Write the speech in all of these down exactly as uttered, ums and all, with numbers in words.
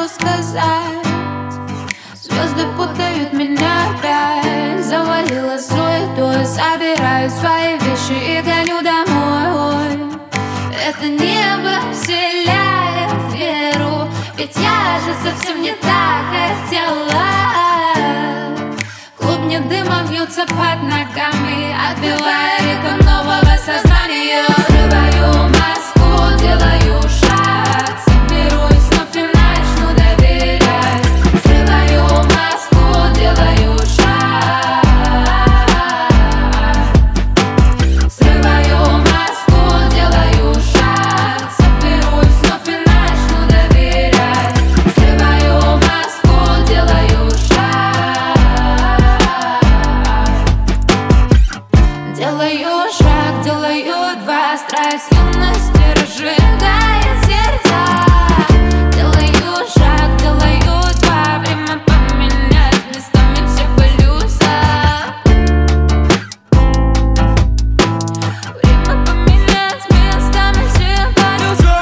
что сказать. Звезды путают меня опять. Завалила суетой, собираю свои вещи и гоню домой. Это небо вселяет веру, ведь я же совсем не так хотела. Клубни дыма вьются под ногами, отбивая ритм нового сознания. Срываю маску, делаю шаг, соберусь вновь и начну доверять. Срываю маску, делаю шаг. Срываю маску, делаю шаг, соберусь вновь и начну доверять. Срываю маску, делаю шаг. Делаю шаг, делаю два, страсть юности разжигает сердца. Делаю шаг, делаю два, время поменять местами все полюса. Время поменять местами все полюса.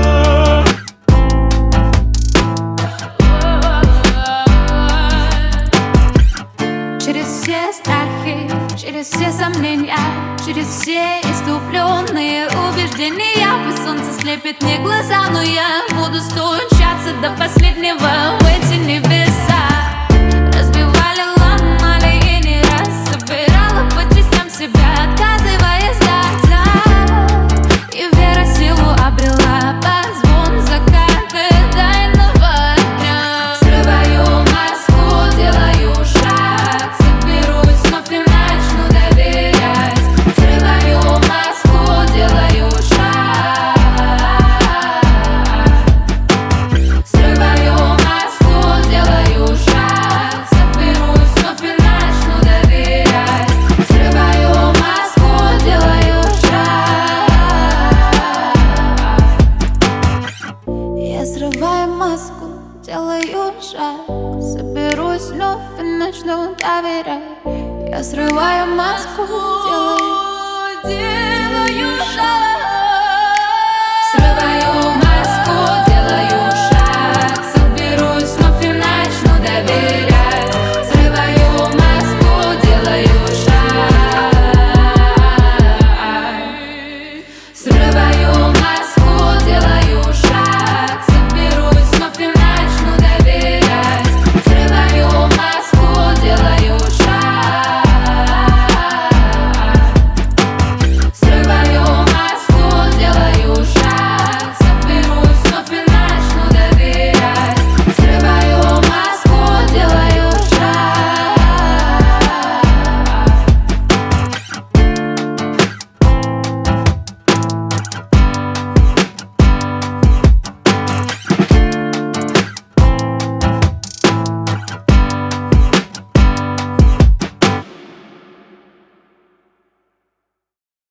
Через все страхи, через все сомнения, через все иступленные убеждения. Пусть солнце слепит мне глаза, но я буду стучаться до последнего в эти небеса. Разбивали, ломали и не раз собирала по частям себя, отказываясь дать. И вера силу обрела под звон заката тайного дня. Срываю маску, делаю шаг, соберусь вновь и начну доверять. Срываю маску, делаю шаг. Срываю маску, делаю шаг, соберусь вновь и начну доверять. Срываю маску, делаю шаг. Я срываю маску, делаю шаг, соберусь вновь и начну доверять. Я срываю маску, делаю, делаю шаг.